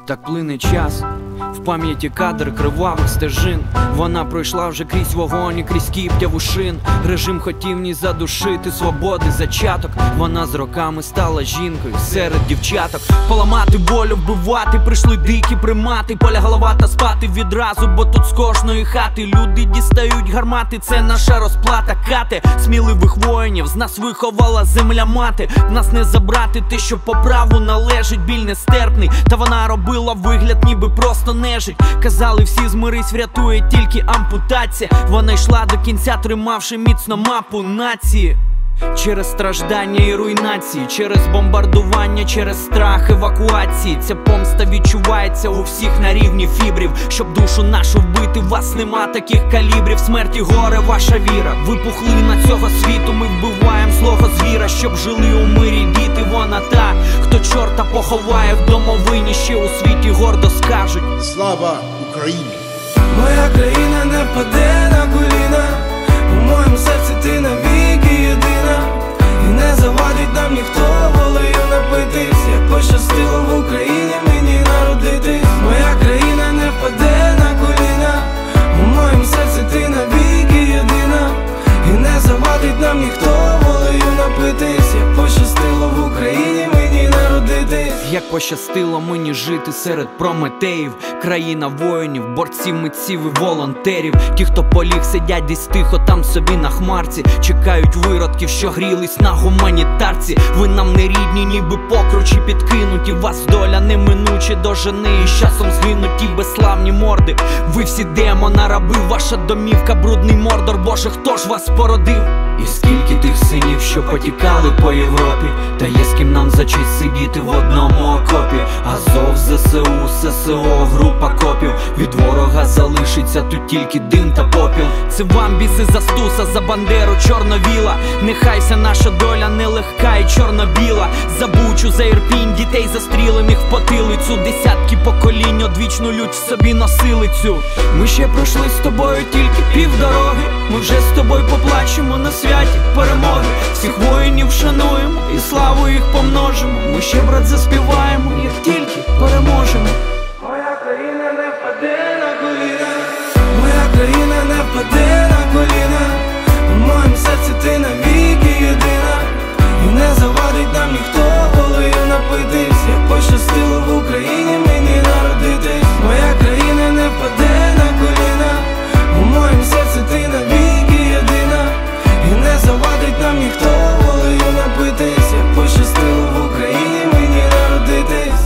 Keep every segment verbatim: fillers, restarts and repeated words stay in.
Так плине час, в пам'яті кадр кривавих стежин. Вона пройшла вже крізь вогонь і крізь кіптяву шин. Режим хотів в ній задушити свободи зачаток. Вона з роками стала жінкою серед дівчаток. Поламати волю, вбивати, прийшли дикі примати. Поля голова та спати відразу, бо тут з кожної хати люди дістають гармати, це наша розплата. Кати сміливих воїнів з нас виховала земля мати. В нас не забрати те, що по праву належить. Біль нестерпний, та вона робила вигляд, ніби просто нежить. Казали всі, змирись, врятує тільки ампутація. Вона йшла до кінця, тримавши міцно мапу нації. Через страждання і руйнації, через бомбардування, через страх евакуації. Ця помста відчувається у всіх на рівні фібрів. Щоб душу нашу вбити, вас нема таких калібрів. Смерті горе ваша віра. Ви пухлина цього світу, ми вбиваємо злого звіра. Щоб жили у мирі діти, вона та, хто чорта поховає в домовині. Ще у світі гордо скажуть: слава Україні! Моя країна не впаде на коліна. У моєму серці ти навіки єдина. І не завадить нам ніхто волею напитись. Як пощастило в Україні мені народитись. Моя країна не впаде на коліна. У моєму серці ти навіки єдина. І не завадить нам ніхто волею напитись. Як пощастило в Україні мені народитись. Як пощастило мені жити серед прометеїв. Країна воїнів, борців, митців і волонтерів. Ті, хто поліг, сидять десь тихо там собі на хмарці. Чекають виродків, що грілись на гуманітарці. Ви нам не рідні, ніби покручі підкинуті. Вас доля неминуче дожене і з часом згинуть ті безславні морди. Ви всі демона, раби, ваша домівка брудний мордор. Боже, хто ж вас породив? І скільки тих синів, що потікали по Європі. Та є з ким нам за честь сидіти в одному окопі. Азов, ЗСУ, ССО, група копів. Від ворога залишиться тут тільки дим та попіл. Це вам біси за Стуса, за Бандеру, Чорновіла. Нехай вся наша доля нелегка і чорно-біла. За Бучу, за Ірпінь, дітей застрілених в потилицю. Десятки поколінь одвічну лють в собі носили цю. Ми ще пройшли з тобою тільки півдороги. Ми вже з тобою поплачемо на святі перемоги. Всіх воїнів шануємо і славу їх помножимо. Ми ще, брат, заспіваємо, як тільки переможемо. Моя країна не впаде на коліна. Моя країна не впаде на коліна. У моєму серці ти навіки єдина. І не завадить нам ніхто волею напитись. Як пощастило в Україні мені народитись. Моя країна не впаде на коліна. У моєму серці ти навіки єдина. І не завадить нам ніхто волею напитись. Як пощастило в Україні мені народитись.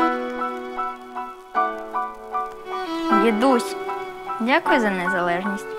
Дідусь, дякую за незалежність.